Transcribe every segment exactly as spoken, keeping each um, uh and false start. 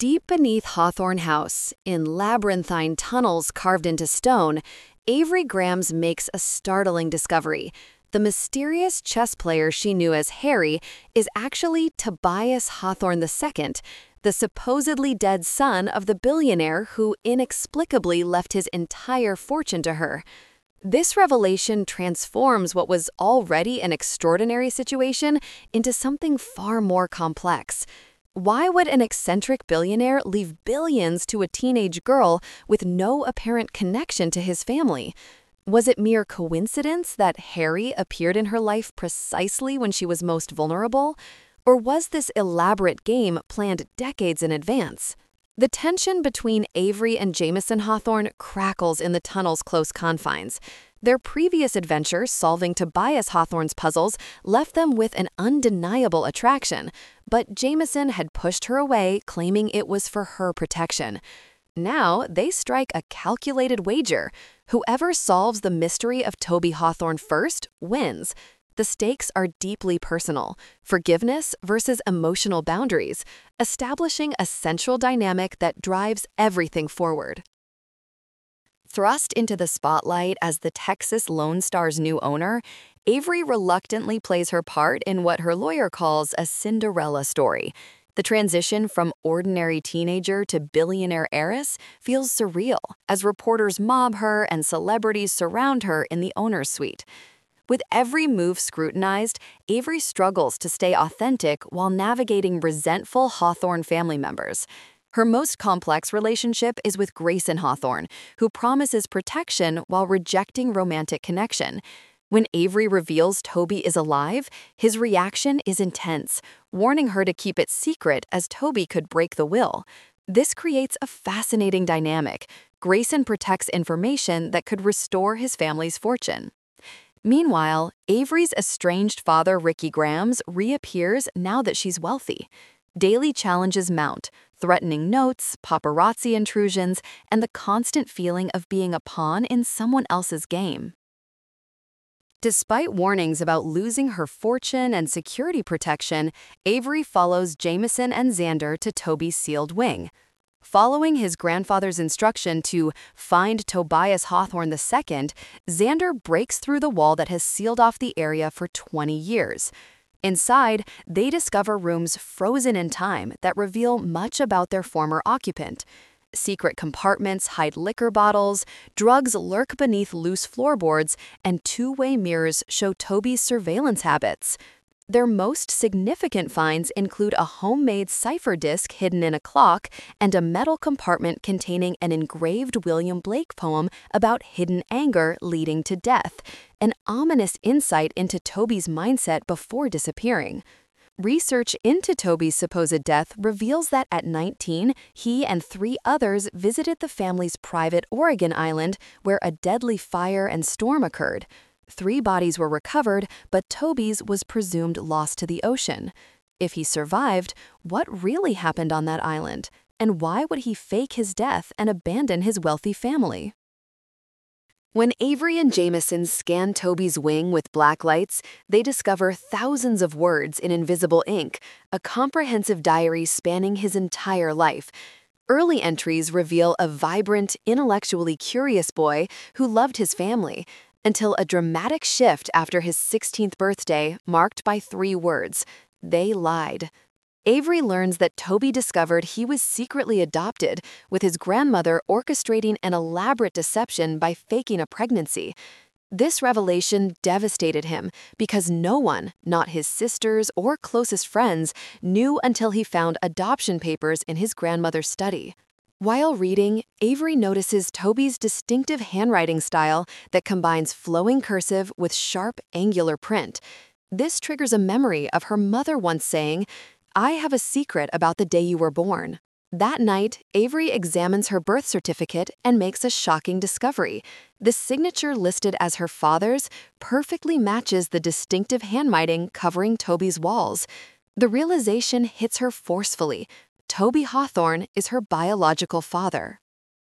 Deep beneath Hawthorne House, in labyrinthine tunnels carved into stone, Avery Grams makes a startling discovery. The mysterious chess player she knew as Harry is actually Tobias Hawthorne the Second, the supposedly dead son of the billionaire who inexplicably left his entire fortune to her. This revelation transforms what was already an extraordinary situation into something far more complex. Why would an eccentric billionaire leave billions to a teenage girl with no apparent connection to his family? Was it mere coincidence that Harry appeared in her life precisely when she was most vulnerable? Or was this elaborate game planned decades in advance? The tension between Avery and Jameson Hawthorne crackles in the tunnel's close confines. Their previous adventure solving Tobias Hawthorne's puzzles left them with an undeniable attraction, but Jameson had pushed her away, claiming it was for her protection. Now they strike a calculated wager. Whoever solves the mystery of Toby Hawthorne first wins. The stakes are deeply personal, forgiveness versus emotional boundaries, establishing a central dynamic that drives everything forward. Thrust into the spotlight as the Texas Lone Star's new owner, Avery reluctantly plays her part in what her lawyer calls a Cinderella story. The transition from ordinary teenager to billionaire heiress feels surreal as reporters mob her and celebrities surround her in the owner's suite. With every move scrutinized, Avery struggles to stay authentic while navigating resentful Hawthorne family members. Her most complex relationship is with Grayson Hawthorne, who promises protection while rejecting romantic connection. When Avery reveals Toby is alive, his reaction is intense, warning her to keep it secret as Toby could break the will. This creates a fascinating dynamic. Grayson protects information that could restore his family's fortune. Meanwhile, Avery's estranged father, Ricky Grams, reappears now that she's wealthy. Daily challenges mount, threatening notes, paparazzi intrusions, and the constant feeling of being a pawn in someone else's game. Despite warnings about losing her fortune and security protection, Avery follows Jameson and Xander to Toby's sealed wing. Following his grandfather's instruction to find Tobias Hawthorne the Second, Xander breaks through the wall that has sealed off the area for twenty years. Inside, they discover rooms frozen in time that reveal much about their former occupant. Secret compartments hide liquor bottles, drugs lurk beneath loose floorboards, and two-way mirrors show Toby's surveillance habits. Their most significant finds include a homemade cipher disc hidden in a clock and a metal compartment containing an engraved William Blake poem about hidden anger leading to death, an ominous insight into Toby's mindset before disappearing. Research into Toby's supposed death reveals that at nineteen, he and three others visited the family's private Oregon island where a deadly fire and storm occurred. Three bodies were recovered, but Toby's was presumed lost to the ocean. If he survived, what really happened on that island? And why would he fake his death and abandon his wealthy family? When Avery and Jameson scan Toby's wing with black lights, they discover thousands of words in invisible ink, a comprehensive diary spanning his entire life. Early entries reveal a vibrant, intellectually curious boy who loved his family, until a dramatic shift after his sixteenth birthday marked by three words: they lied. Avery learns that Toby discovered he was secretly adopted, with his grandmother orchestrating an elaborate deception by faking a pregnancy. This revelation devastated him because no one, not his sisters or closest friends, knew until he found adoption papers in his grandmother's study. While reading, Avery notices Toby's distinctive handwriting style that combines flowing cursive with sharp, angular print. This triggers a memory of her mother once saying, "I have a secret about the day you were born." That night, Avery examines her birth certificate and makes a shocking discovery. The signature listed as her father's perfectly matches the distinctive handwriting covering Toby's walls. The realization hits her forcefully. Toby Hawthorne is her biological father.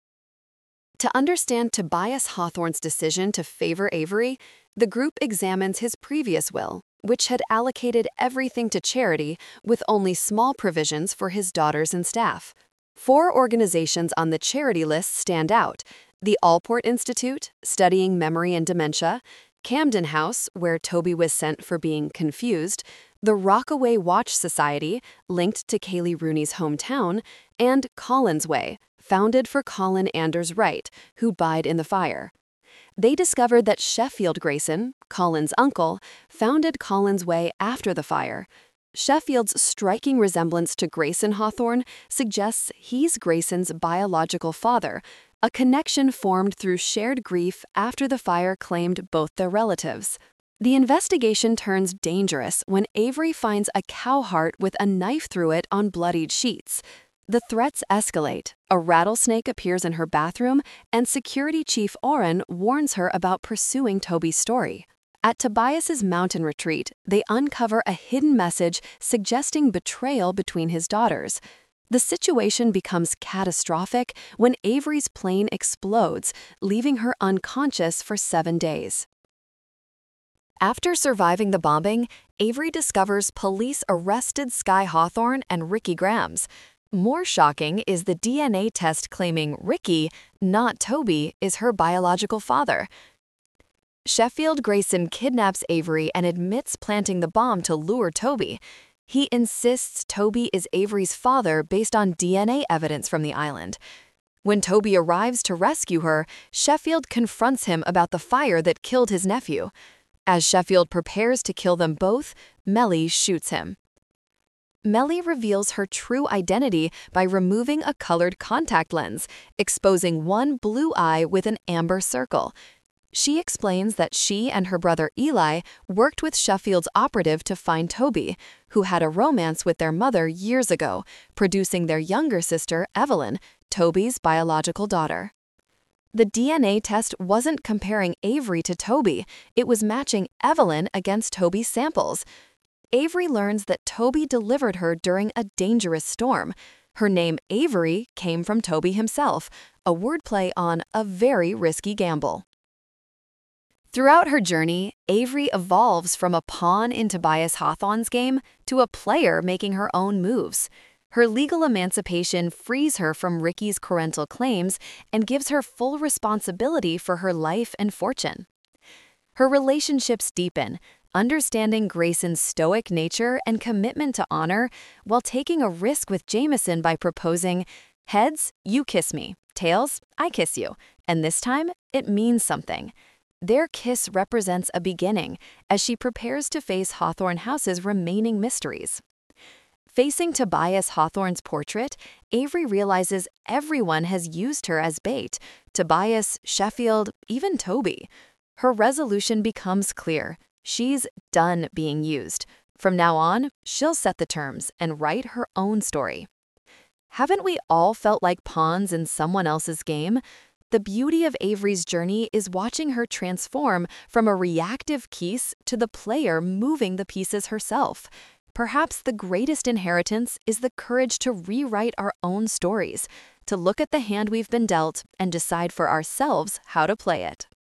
To understand Tobias Hawthorne's decision to favor Avery, the group examines his previous will, which had allocated everything to charity with only small provisions for his daughters and staff. Four organizations on the charity list stand out: the Allport Institute, studying memory and dementia; Camden House, where Toby was sent for being confused; the Rockaway Watch Society, linked to Kaylee Rooney's hometown; and Collins Way, founded for Colin Anders Wright, who died in the fire. They discovered that Sheffield Grayson, Colin's uncle, founded Collins Way after the fire. Sheffield's striking resemblance to Grayson Hawthorne suggests he's Grayson's biological father, a connection formed through shared grief after the fire claimed both their relatives. The investigation turns dangerous when Avery finds a cow heart with a knife through it on bloodied sheets. The threats escalate. A rattlesnake appears in her bathroom, and Security Chief Oren warns her about pursuing Toby's story. At Tobias's mountain retreat, they uncover a hidden message suggesting betrayal between his daughters. The situation becomes catastrophic when Avery's plane explodes, leaving her unconscious for seven days. After surviving the bombing, Avery discovers police arrested Sky Hawthorne and Ricky Grams. More shocking is the D N A test claiming Ricky, not Toby, is her biological father. Sheffield Grayson kidnaps Avery and admits planting the bomb to lure Toby. He insists Toby is Avery's father based on D N A evidence from the island. When Toby arrives to rescue her, Sheffield confronts him about the fire that killed his nephew. As Sheffield prepares to kill them both, Mellie shoots him. Mellie reveals her true identity by removing a colored contact lens, exposing one blue eye with an amber circle. She explains that she and her brother Eli worked with Sheffield's operative to find Toby, who had a romance with their mother years ago, producing their younger sister, Evelyn, Toby's biological daughter. The D N A test wasn't comparing Avery to Toby, it was matching Evelyn against Toby's samples. Avery learns that Toby delivered her during a dangerous storm. Her name Avery came from Toby himself, a wordplay on a very risky gamble. Throughout her journey, Avery evolves from a pawn in Tobias Hawthorne's game to a player making her own moves. Her legal emancipation frees her from Ricky's parental claims and gives her full responsibility for her life and fortune. Her relationships deepen, understanding Grayson's stoic nature and commitment to honor, while taking a risk with Jameson by proposing, "Heads, you kiss me. Tails, I kiss you. And this time, it means something." Their kiss represents a beginning as she prepares to face Hawthorne House's remaining mysteries. Facing Tobias Hawthorne's portrait, Avery realizes everyone has used her as bait: Tobias, Sheffield, even Toby. Her resolution becomes clear. She's done being used. From now on, she'll set the terms and write her own story. Haven't we all felt like pawns in someone else's game? The beauty of Avery's journey is watching her transform from a reactive piece to the player moving the pieces herself. Perhaps the greatest inheritance is the courage to rewrite our own stories, to look at the hand we've been dealt and decide for ourselves how to play it.